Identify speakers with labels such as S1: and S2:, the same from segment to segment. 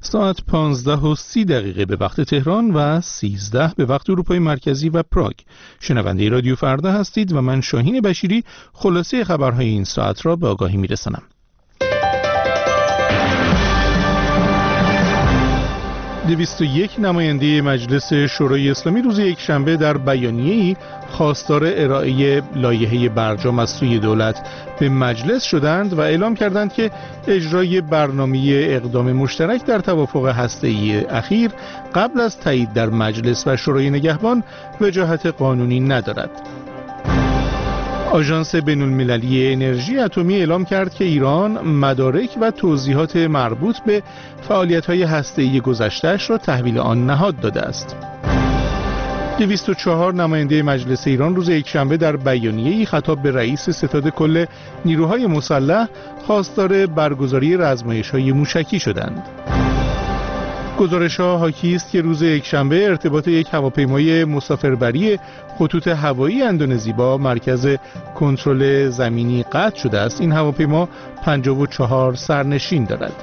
S1: ساعت 15:30 به وقت تهران و 13 به وقت اروپای مرکزی و پراگ. شنونده رادیو فردا هستید و من شاهین بشیری خلاصه خبرهای این ساعت را به آگاهی میرسانم. 201 نماینده مجلس شورای اسلامی روز یکشنبه در بیانیه‌ای خواستار ارائه لایحه برجام از سوی دولت به مجلس شدند و اعلام کردند که اجرای برنامه اقدام مشترک در توافق هسته‌ای اخیر قبل از تایید در مجلس و شورای نگهبان وجاهت قانونی ندارد. آژانس بین‌المللی انرژی اتمی اعلام کرد که ایران مدارک و توضیحات مربوط به فعالیت‌های هسته‌ای گذشته‌اش را تحویل آن نهاد داده است. 204 نماینده مجلس ایران روز یکشنبه در بیانیه‌ای خطاب به رئیس ستاد کل نیروهای مسلح خواستار برگزاری رزمایش‌های موشکی شدند. گزارش‌ها حاکی است که روز یکشنبه ارتباط یک هواپیمای مسافربری خطوط هوایی اندونزی با مرکز کنترل زمینی قطع شده است. این هواپیما 54 سرنشین دارد.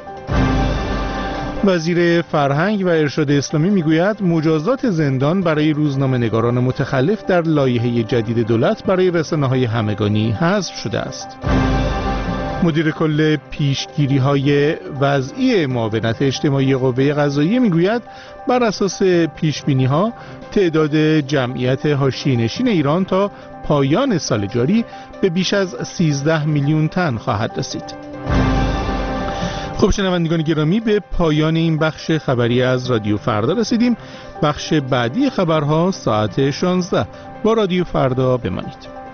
S1: وزیر فرهنگ و ارشاد اسلامی میگوید مجازات زندان برای روزنامه‌نگاران متخلف در لایحه جدید دولت برای رسانه‌های همگانی حذف شده است. مدیر کل پیشگیری‌های وضعی معاونت اجتماعی قوه قضاییه میگوید بر اساس پیشبینی‌ها تعداد جمعیت حاشیه‌نشین ایران تا پایان سال جاری به بیش از 13 میلیون تن خواهد رسید. خب شنوندگان گرامی، به پایان این بخش خبری از رادیو فردا رسیدیم. بخش بعدی خبرها ساعت 16 با رادیو فردا بمانید.